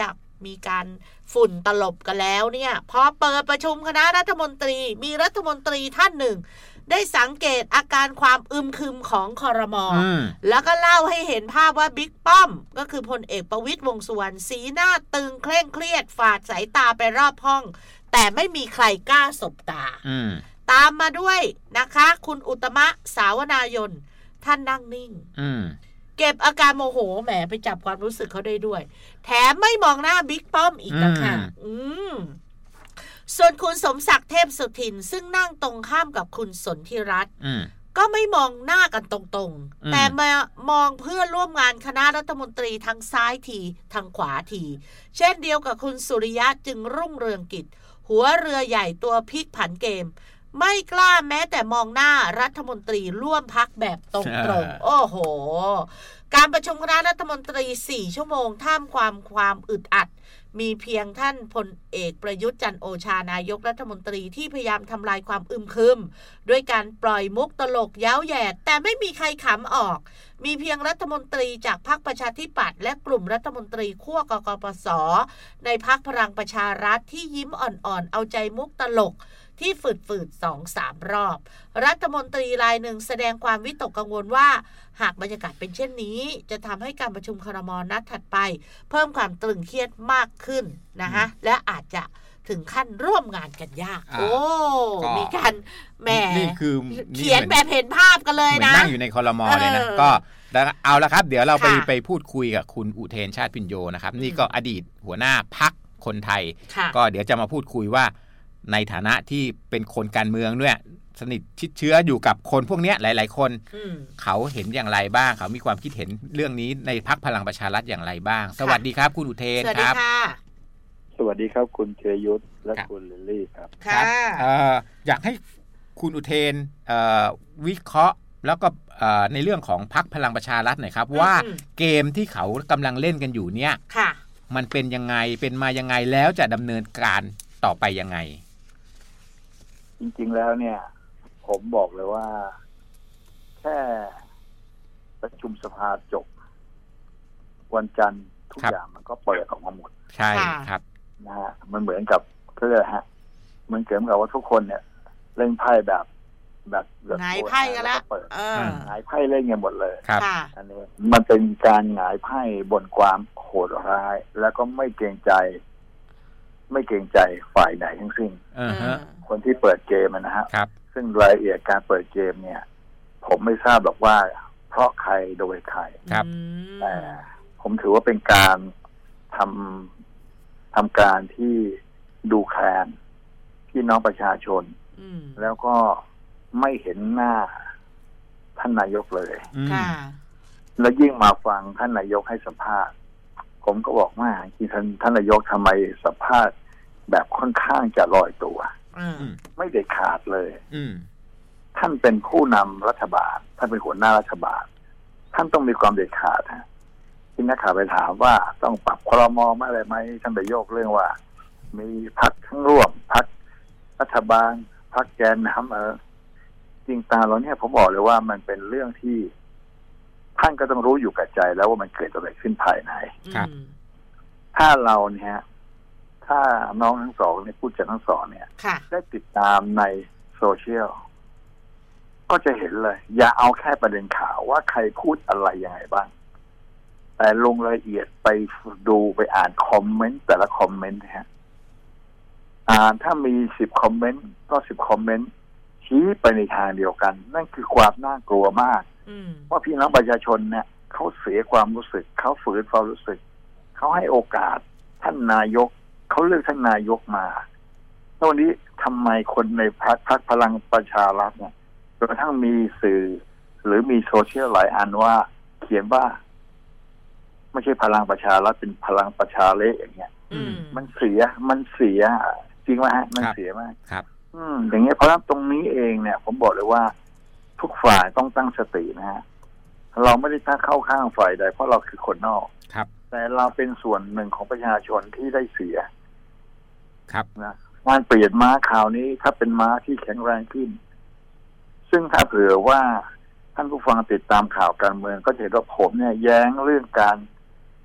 มีการฝุ่นตลบกันแล้วเนี่ยพอเปิดประชุมคณะรัฐมนตรีมีรัฐมนตรีท่านหนึ่งได้สังเกตอาการความอึมครึมของครม.แล้วก็เล่าให้เห็นภาพว่าบิ๊กป้อมก็คือพลเอกประวิตรวงษ์สุวรรณสีหน้าตึงเคร่งเครียดฝาดสายตาไปรอบห้องแต่ไม่มีใครกล้าสบตาตามมาด้วยนะคะคุณอุตมะสาวนายนท่านนั่งนิ่งเก็บอาการโมโหแหมไปจับความรู้สึกเขาได้ด้วยแถมไม่มองหน้าบิ๊กป้อมอีกต่างหากส่วนคุณสมศักดิ์เทพสุทินซึ่งนั่งตรงข้ามกับคุณสนธิรัตน์ก็ไม่มองหน้ากันตรงๆแต่มามองเพื่อนร่วมงานคณะรัฐมนตรีทางซ้ายทีทางขวาทีเช่นเดียวกับคุณสุริยะจึงรุ่งเรืองกิจหัวเรือใหญ่ตัวพลิกผันเกมไม่กล้าแม้แต่มองหน้ารัฐมนตรีร่วมพักแบบตรงๆโอ้โหการประชุมคณะรัฐมนตรีสี่ชั่วโมงท่ามความความอึดอัดมีเพียงท่านพลเอกประยุทธ์จันทร์โอชานายกรัฐมนตรีที่พยายามทำลายความอึมครึมด้วยการปล่อยมุกตลกเย้าแย่แต่ไม่มีใครขำออกมีเพียงรัฐมนตรีจากพรรคประชาธิปัตย์และกลุ่มรัฐมนตรีขั้วกกปสในพรรคพลังประชารัฐที่ยิ้มอ่อนๆเอาใจมุกตลกที่ฝืดๆ สองสาม รอบรัฐมนตรีรายหนึ่งแสดงความวิตกกังวลว่าหากบรรยากาศเป็นเช่นนี้จะทำให้การประชุมครม.นัดถัดไปเพิ่มความตรึงเครียดมากขึ้นนะฮะและอาจจะถึงขั้นร่วมงานกันยากโอ้มีการแหมนี่คือเขียนแบบเห็นภาพกันเลยนะนั่งอยู่ในครม.เลยนะก็เอาละครับเดี๋ยวเราไปไปพูดคุยกับคุณอุเทนชาติพิญโยนะครับนี่ก็อดีตหัวหน้าพรรคคนไทยก็เดี๋ยวจะมาพูดคุยว่าในฐานะที่เป็นคนการเมืองด้วยสนิทชิดเชื้ออยู่กับคนพวกนี้หลายๆคนเขาเห็นอย่างไรบ้างเขามีความคิดเห็นเรื่องนี้ในพรรคพลังประชารัฐอย่างไรบ้างสวัสดีครับคุณอุเทนครับสวัสดีครับคุณเชยุทธและคุณลิลลี่ครับครับอยากให้คุณอุเทนวิเคราะห์แล้วก็ในเรื่องของพรรคพลังประชารัฐหน่อยครับว่าเกมที่เขากำลังเล่นกันอยู่เนี่ยมันเป็นยังไงเป็นมายังไงแล้วจะดำเนินการต่อไปยังไงจริงๆแล้วเนี่ยผมบอกเลยว่าแค่ประชุมสภาจบวันจันทร์ทุกอย่างมันก็เปิดออกมาหมดใช่ครับนะฮะมันเหมือนกับก็เลยฮะเหมือนเกิดกับว่าทุกคนเนี่ยเล่นไพ่แบบแบบหงายไพ่กันแล้วหงายไพ่เล่นกันหมดเลยครับอันนี้มันเป็นการหงายไพ่บนความโหดร้ายแล้วก็ไม่เกรงใจไม่เกรงใจฝ่ายไหนทั้งสิ้น uh-huh. คนที่เปิดเกมนะฮะซึ่งรายละเอียดการเปิดเกมเนี่ยผมไม่ทราบหรอกว่าเพราะใครโดยใครแต่ผมถือว่าเป็นการทำทำการที่ดูแคลนพี่น้องประชาชนแล้วก็ไม่เห็นหน้าท่านนายกเลยแล้วยิ่งมาฟังท่านนายกให้สัมภาษณ์ผมก็บอกว่าที่ท่านท่านนายกทำไมสัมภาษณ์แบบค่อนข้างจะลอยตัวไม่ได้ขาดเลยท่านเป็นผู้นำรัฐบาลท่านเป็นหัวหน้ารัฐบาลท่านต้องมีความเด็ดขาดฮะที่นักข่าวไปถามว่าต้องปรับครม.มาอะไรไหมท่านไปโยกเรื่องว่ามีพรรคทั้งร่วมพรรครัฐบาลพรรคแกนนำเออจริงตาเราเนี่ยผมบอกเลยว่ามันเป็นเรื่องที่ท่านก็ต้องรู้อยู่กับใจแล้วว่ามันเกิดอะไรขึ้นภายในถ้าเราเนี่ยถ้าน้องทั้งสองเนี่ยพูดจากทั้งสองเนี่ยได้ติดตามในโซเชียลก็จะเห็นเลยอย่าเอาแค่ประเด็นข่าวว่าใครพูดอะไรยังไงบ้างแต่ลงรายละเอียดไปดูไปอ่านคอมเมนต์แต่ละคอมเมนต์ฮะอ่านถ้ามีสิบคอมเมนต์ก็สิบคอมเมนต์ชี้ไปในทางเดียวกันนั่นคือความน่ากลัวมากว่าพี่น้องประชาชนเนี่ยเขาเสียความรู้สึกเขาฝืนความรู้สึกเขาให้โอกาสท่านนายกเขาเลือกท่านนายกมาตอนนี้ทำไมคนในพรรคพรรคพลังประชารัฐเนี่ยจนกระทั่งมีสื่อหรือมีโซเชียลหลายอันว่าเขียนว่าไม่ใช่พลังประชารัฐเป็นพลังประชาเละอย่างเงี้ยมันเสียมันเสียจริงไหมฮะมันเสียมากครับอืมอย่างเงี้ยเพราะฉะนั้นตรงนี้เองเนี่ยผมบอกเลยว่าทุกฝ่ายต้องตั้งสตินะฮะเราไม่ได้ตั้งเข้าข้างฝ่ายใดเพราะเราคือคนนอกครับแต่เราเป็นส่วนหนึ่งของประชาชนที่ได้เสียครับนะการเปลี่ยนม้าคราวนี้ถ้าเป็นม้าที่แข็งแรงขึ้นซึ่งถ้าเผื่อว่าท่านผู้ฟังติดตามข่าวการเมืองก็จะเห็นว่าผมเนี่ยแย้งเรื่องการ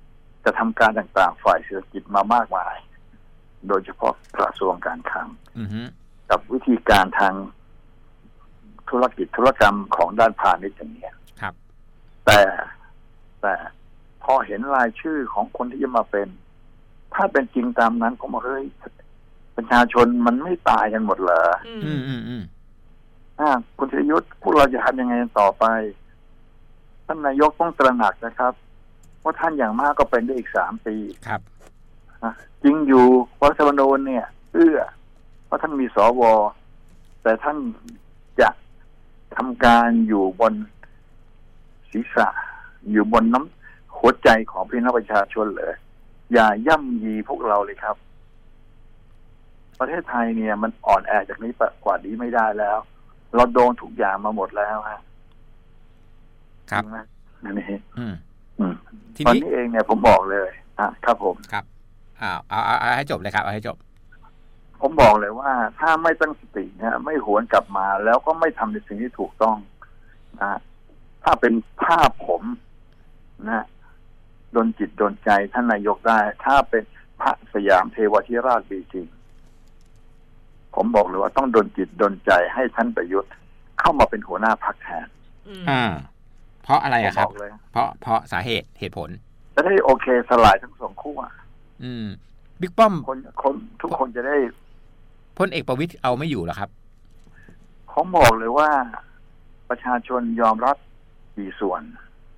จะทำการต่างๆฝ่ายเศรษฐกิจมามากมายโดยเฉพาะกระทรวงการคลังกับวิธีการทางธุรกิจธุรกรรมของด้านพาณิชย์อย่างนี้ครับแต่แต่พอเห็นรายชื่อของคนที่จะมาเป็น ถ้าเป็นจริงตามนั้นผมบอกเฮ้ยประชาชนมันไม่ตายกันหมดเหรออืมอืมอืมอ่าคุณธีรยุทธ์พวกเราจะทำยังไงต่อไปท่านนายกต้องตระหนักนะครับว่าท่านอย่างมากก็เป็นได้อีกสามปีครับจริงอยู่รัฐธรรมนูญเนี่ยเอื้อเพราะท่านมีสวแต่ท่านจะทำการอยู่บนศีรษะอยู่บนน้ำหัวใจของพี่น้องประชาชนเลยอย่าย่ำยีพวกเราเลยครับประเทศไทยเนี่ยมันอ่อนแอจากนี้กว่านี้ไม่ได้แล้วเราโดนทุกอย่างมาหมดแล้วฮะครับนะนี่อืมอืมทีนี้เองเนี่ยผมบอกเลยอ่ะครับผมครับอ้าวเอาเอาให้จบเลยครับเอาให้จบผมบอกเลยว่าถ้าไม่ตั้งสติเนี่ยไม่หวนกลับมาแล้วก็ไม่ทำในสิ่งที่ถูกต้องนะถ้าเป็นภาพผมนะดลจิตดลใจท่านนายกได้ถ้าเป็นพระสยามเทวทิราชมีจริงผมบอกเลยว่าต้องดลจิตดลใจให้ท่านประยุทธ์เข้ามาเป็นหัวหน้าพรรคแทนอ่าเพราะอะไรอะครับเพราะเพราะสาเหตุเหตุผลจะได้โอเคสลายทั้งสองขั้วอืมบิ๊กป้อมคนคนทุกคนจะได้พลเอกประวิตรเอาไม่อยู่หรอครับผมบอกเลยว่าประชาชนยอมรับกี่ส่วน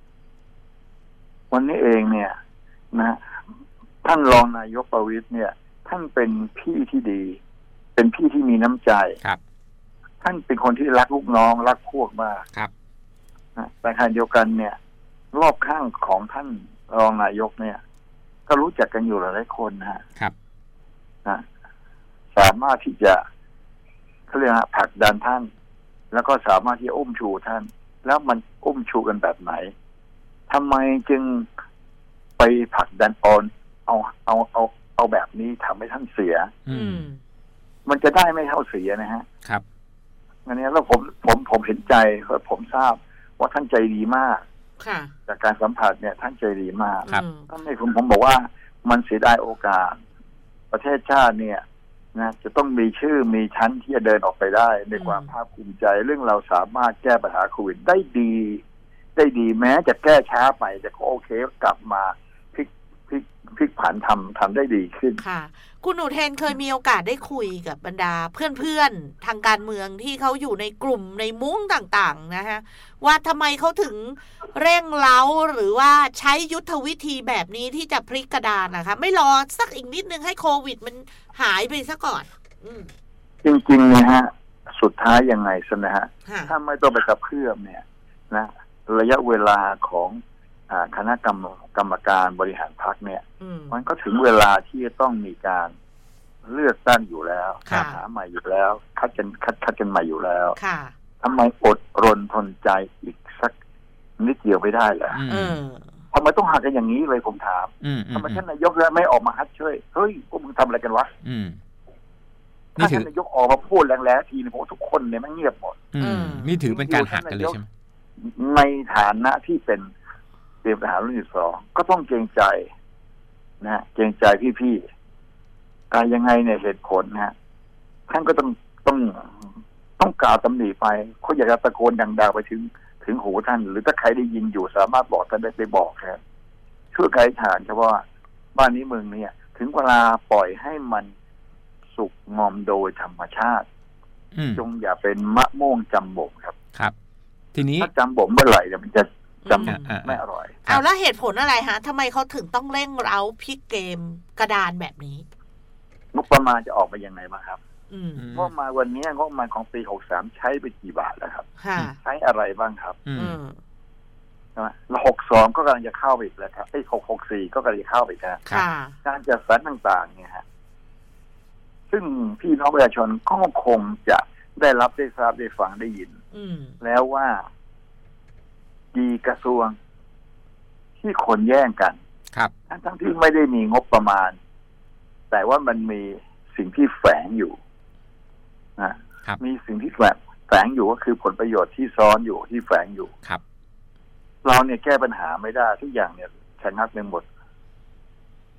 วันนี้เองเนี่ยนะท่านรองนายกประวิตรเนี่ยท่านเป็นพี่ที่ดีเป็นพี่ที่มีน้ำใจครับท่านเป็นคนที่รักลูกน้องรักพวกมากครับนะแต่ขณะเดียวกันเนี่ยรอบข้างของท่านรองนายกเนี่ยก็รู้จักกันอยู่หลายคนนะฮะครับนะสามารถที่จะเขาเรียกว่าผลักดันท่านแล้วก็สามารถที่จะอุ้มชูท่านแล้วมันอุ้มชูกันแบบไหนทำไมจึงไปผลักดันออนเอาเอาเอาเอาแบบนี้ทำให้ท่านเสียอืมมันจะได้ไม่เท่าเสียนะฮะครับอันนี้แล้วผมผมผมเห็นใจผมทราบว่าท่านใจดีมากค่ะจากการสัมผัสเนี่ยท่านใจดีมากครับท่านในผมผมบอกว่ามันเสียดายโอกาสประเทศชาติเนี่ยนะจะต้องมีชื่อมีชั้นที่จะเดินออกไปได้ในความภาคภูมิใจเรื่องเราสามารถแก้ปัญหาโควิดได้ดีได้ดีแม้จะแก้ช้าไปแต่ก็โอเคกลับมาพลิกพลิกพลิกผันทำทำได้ดีขึ้นค่ะคุณหนูเทนเคยมีโอกาสได้คุยกับบรรดาเพื่อนๆทางการเมืองที่เขาอยู่ในกลุ่มในมุ้งต่างๆนะฮะว่าทำไมเขาถึงเร่งเร้าหรือว่าใช้ยุทธวิธีแบบนี้ที่จะพลิกกระดานนะคะไม่รอสักอีกนิดนึงให้โควิดมันหายไปซะก่อนจริงๆนะฮะสุดท้ายยังไงซะนะฮะถ้าไม่ต้องไปกระเพื่อมเนี่ยนะระยะเวลาของคณะกรรมกรรมการบริหารพรรคเนี่ยมันก็ถึงเวลาที่จะต้องมีการเลือกตั้งอยู่แล้วหาใหม่อยู่แล้วคัดกันคัดคัดกันใหม่อยู่แล้วทำไมอดรนทนใจอีกสักนิดเดียวไม่ได้เหรอทำไมต้องหักกันอย่างนี้เลยผมถามทำไมท่านนายกแล้วไม่ออกมาฮัดช่วยเฮ้ยพวกมึงทำอะไรกันวะถ้าท่านนายกออกมาพูดแรงๆทีนี่โหทุกคนเนี่ยมันเงียบหมดนี่ถือเป็นการหักกันเลยใช่ไหมในฐานะที่เป็นเตรียมทหารรุ่นที่สองก็ต้องเกรงใจนะเกรงใจพี่ๆการยังไงเนี่ยเหตุผลนะท่านก็ต้องต้องต้องกล่าวตำหนิไปเขาอยากจะตะโกนดังๆไปถึงถึงหูท่านหรือถ้าใครได้ยินอยู่สามารถบอกท่านได้ไปบอกครับช่วยไกด์ฐานเฉพาะบ้านนี้เมืองเนี่ยถึงเวลาปล่อยให้มันสุกงอมโดยธรรมชาติจงอย่าเป็นมะม่วงจำบ่มครับครับทีนี้ถ้าจำบ่มเมื่อไหร่เนี่ยมันจะจำไม่อร่อยเอาแล้วเหตุผลอะไรฮะทำไมเขาถึงต้องเร่งเร้าพลิกเกมกระดานแบบนี้งบประมาณจะออกมายังไงบ้างครับงบมาวันนี้งบประมาณของปีหกสามใช้ไปกี่บาทแล้วครับใช้อะไรบ้างครับแล้วหกสองก็กำลังจะเข้าไปอีกแล้วครับไอ้หกหกสี่ก็กำลังจะเข้าไปอีกแล้วการจัดสรรต่างๆเนี่ยฮะซึ่งพี่น้องประชาชนก็คงจะได้รับได้ทราบได้ฟังได้ยินแล้วว่าดีกระทรวงที่คนแย่งกันครับทั้งทั้งที่ไม่ได้มีงบประมาณแต่ว่ามันมีสิ่งที่แฝงอยู่นะมีสิ่งที่แฝงแฝงอยู่ก็คือผลประโยชน์ที่ซ้อนอยู่ที่แฝงอยู่ครับเราเนี่ยแก้ปัญหาไม่ได้ทุกอย่างเนี่ยชะงักไปหมด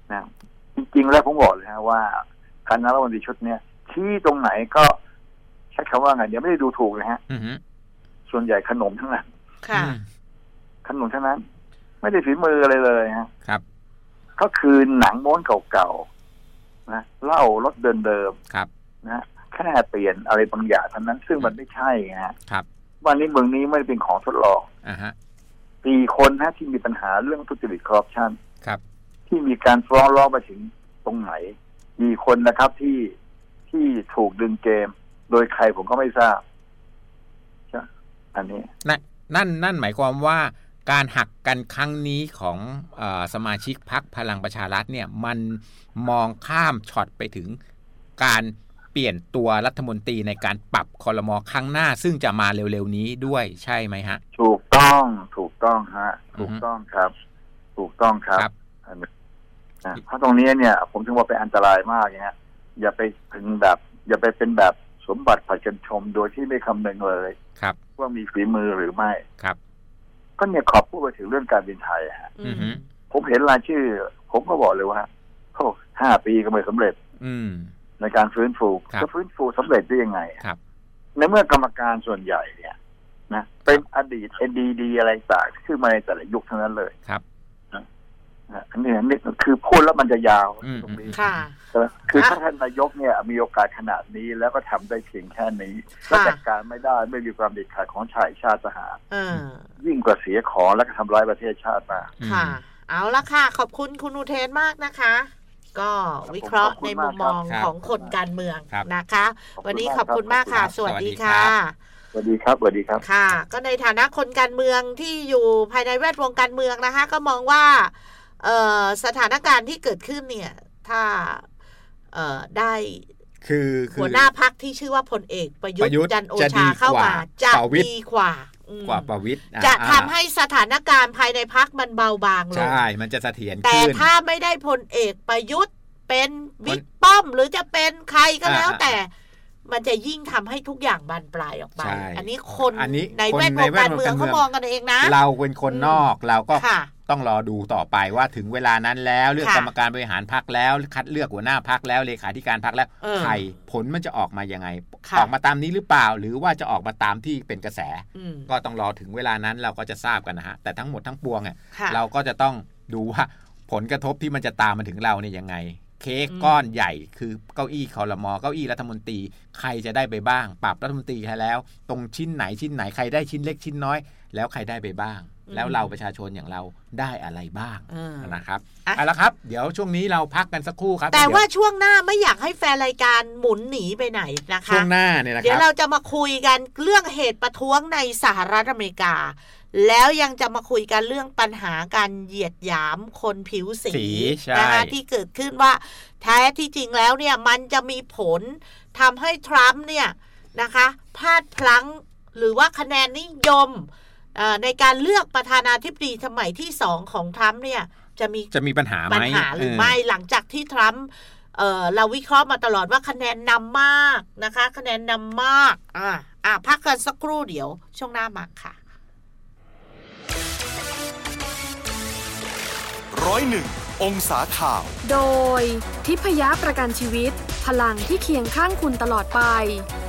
นะจริงๆแล้วผมบอกเลยนะว่าคณะรัฐมนตรีชุดเนี้ยที่ตรงไหนก็ใช้คำว่าไงเดี๋ยวไม่ได้ดูถูกเลยฮะส่วนใหญ่ขนมทั้งนั้นค่ะขนมทั้งนั้นไม่ได้ฝีมืออะไรเลยฮะครับก็คือหนังม้วนเก่าๆนะเล่ารถเดิมๆครับนะแค่เปลี่ยนอะไรบางอย่างเท่านั้นซึ่งมันไม่ใช่ฮะครับวันนี้เมืองนี้ไม่ได้เป็นของทดลองอ่าฮะสี่คนนะที่มีปัญหาเรื่องทุจริตคอร์รัปชันครับที่มีการฟ้องร้องไปถึงตรงไหนมีคนนะครับที่ที่ถูกดึงเกมโดยใครผมก็ไม่ทราบใช่อันนี้นั่นนั่นนั่นหมายความว่าการหักกันครั้งนี้ของเอ่อสมาชิกพรรคพลังประชารัฐเนี่ยมันมองข้ามช็อตไปถึงการเปลี่ยนตัวรัฐมนตรีในการปรับครม.ครั้งหน้าซึ่งจะมาเร็วๆนี้ด้วยใช่ไหมฮะถูกต้องถูกต้องฮะถูกต้องครับถูกต้องครับเพราะตรงนี้เนี่ยผมถึงว่าเป็นอันตรายมากเนี่ยอย่าไปถึงแบบอย่าไปเป็นแบบสมบัติผัดกันชมโดยที่ไม่คำนึงเลยครับว่ามีฝีมือหรือไม่ครับก็เนี่ยขอพูดไปถึงเรื่องการบินไทยฮะผมเห็นรายชื่อผมก็บอกเลยว่าโอ้ห้าปีก็ไม่สำเร็จในการฟื้นฟูจะฟื้นฟูสำเร็จได้ยังไงครับในเมื่อกรรมการส่วนใหญ่เนี่ยนะเป็นอดีต เอ็น ดี ดี อะไรต่างขึ้นมาในแต่ละยุคทั้งนั้นเลยครับอันนี้นี่คือพูดแล้วมันจะยาวตรงนี้ค่ะคือถ้าท่านนายกเนี่ยมีโอกาสขนาดนี้แล้วก็ทำได้เพียงแค่นี้แล้วจัดการไม่ได้ไม่มีความเด็ดขาดของชายชาติทหารยิ่งกว่าเสียของแล้วก็ทำร้ายประเทศชาติมาค่ะเอาละค่ะขอบคุณคุณอุเทนมากนะคะก็วิเคราะห์ในมุมมองของคนการเมืองนะคะวันนี้ขอบคุณมากค่ะสวัสดีค่ะสวัสดีครับสวัสดีครับค่ะก็ในฐานะคนการเมืองที่อยู่ภายในแวดวงการเมืองนะคะก็มองว่าเอ่อสถานการณ์ที่เกิดขึ้นเนี่ยถ้าเอ่อได้คือหัวหน้าพรรคที่ชื่อว่าพลเอกประยุทธ์จันทร์โอชาเข้ามาจะดีกว่ากว่าประวิตรจะทำให้สถานการณ์ภายในพรรคมันเบาบางลงใช่มันจะเสถียรขึ้นแต่ถ้าไม่ได้พลเอกประยุทธ์เป็นบิ๊กป้อมหรือจะเป็นใครก็แล้วแต่มันจะยิ่งทำให้ทุกอย่างบานปลายออกไปอันนี้คนในแวดวงการเมืองเขามองกันเองนะเราเป็นคนนอกเราก็ต้องรอดูต่อไปว่าถึงเวลานั้นแล้วเลือกกรรมการบริหารพรรคแล้วคัดเลือกหัวหน้าพรรคแล้วเลขาธิการพรรคแล้วใครผลมันจะออกมายังไงออกมาตามนี้หรือเปล่าหรือว่าจะออกมาตามที่เป็นกระแสก็ต้องรอถึงเวลานั้นเราก็จะทราบกันนะฮะแต่ทั้งหมดทั้งปวงเนี่ยเราก็จะต้องดูว่าผลกระทบที่มันจะตามมาถึงเราเนี่ยยังไงเค้กก้อนใหญ่คือเก้าอี้ครม.เก้าอี้รัฐมนตรีใครจะได้ไปบ้างปรับรัฐมนตรีใครแล้วตรงชิ้นไหนชิ้นไหนใครได้ชิ้นเล็กชิ้นน้อยแล้วใครได้ไปบ้างแล้วเราประชาชนอย่างเราได้อะไรบ้างนะครับเอาละครับเดี๋ยวช่วงนี้เราพักกันสักครู่ครับแต่ว่าช่วงหน้าไม่อยากให้แฟนรายการหมุนหนีไปไหนนะคะช่วงหน้าเนี่ยนะครับเดี๋ยวเราจะมาคุยกันเรื่องเหตุประท้วงในสหรัฐอเมริกาแล้วยังจะมาคุยกันเรื่องปัญหาการเหยียดหยามคนผิวสีนะคะที่เกิดขึ้นว่าแท้ที่จริงแล้วเนี่ยมันจะมีผลทำให้ทรัมป์เนี่ยนะคะพลาดพลั้งหรือว่าคะแนนนิยมในการเลือกประธานาธิบดีสมัยที่สองของทรัมป์เนี่ยจะมีจะมีปัญหาไหมปัญหาหรือไม่หลังจากที่ทรัมป์เอ่อเราวิเคราะห์มาตลอดว่าคะแนนนำมากนะคะคะแนนนำมากอ่าอ่าพักกันสักครู่เดี๋ยวช่วงหน้ามาค่ะร้อยหนึ่งองศาข่าวโดยทิพยประกันชีวิตพลังที่เคียงข้างคุณตลอดไป